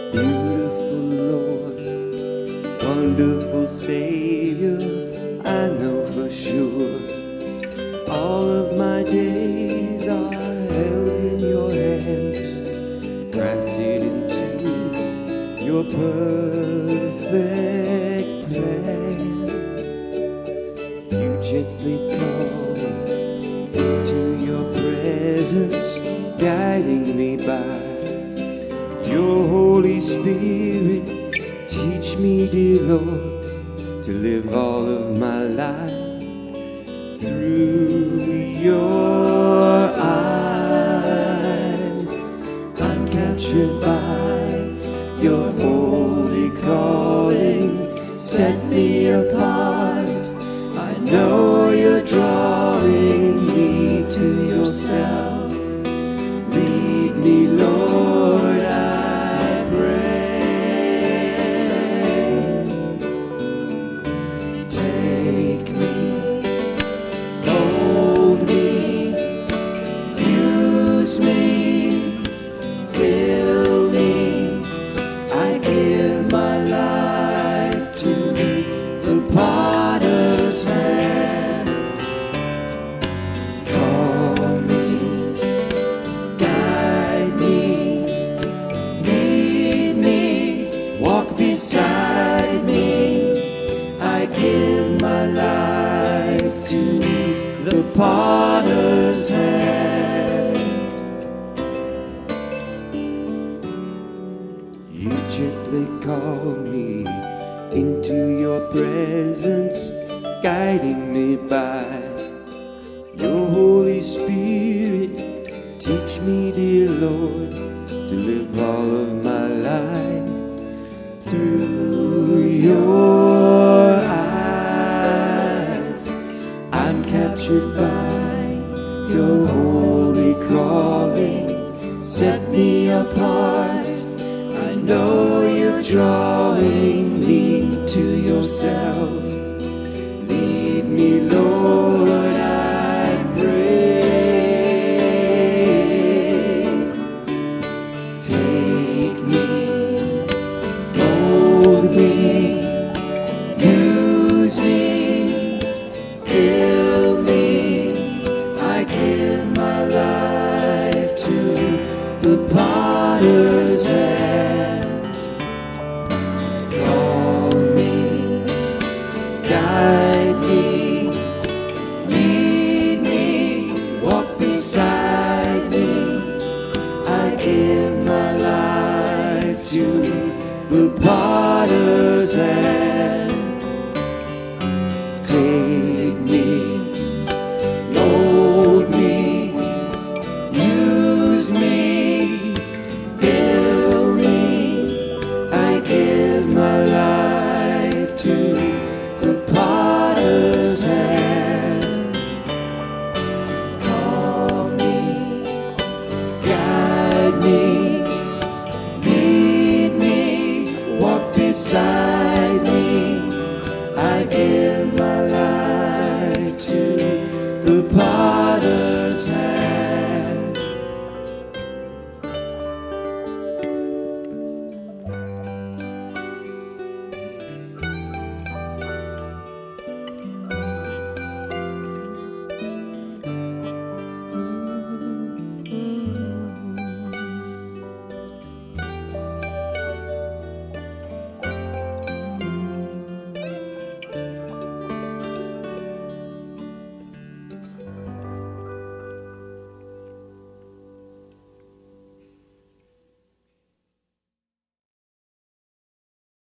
Beautiful Lord, wonderful Savior, I know for sure all of my days are held in your hands, crafted into your perfect plan. You gently call me into your presence, guiding me by your Holy Spirit. Teach me, dear Lord, to live all of my life through your eyes. I'm captured by your holy calling. Set me apart. I know you're drawing me to yourself. Lead me, Lord, I pray. Take me, hold me, use me, fill me. I give my life to the potter's hand. Call me, guide me, lead me, walk beside me. I give my life to the potter's hand. You gently call me into your presence, guiding me by your Holy Spirit. Teach me, dear Lord, to live all of my life through your eyes. I'm captured by your holy calling. Set me apart. I know you're drawing me to yourself. Lead me, Lord, I pray. Take me, hold me, use me, fill me. I give my life to the potter's hand. Call me, guide me, lead me, walk beside me. I give my life to the potter's hand. Take me, mold me, use me, fill me. I give my life to the potter's hand. Call me, guide me, lead me, walk beside me. I give my life to the potter's hand.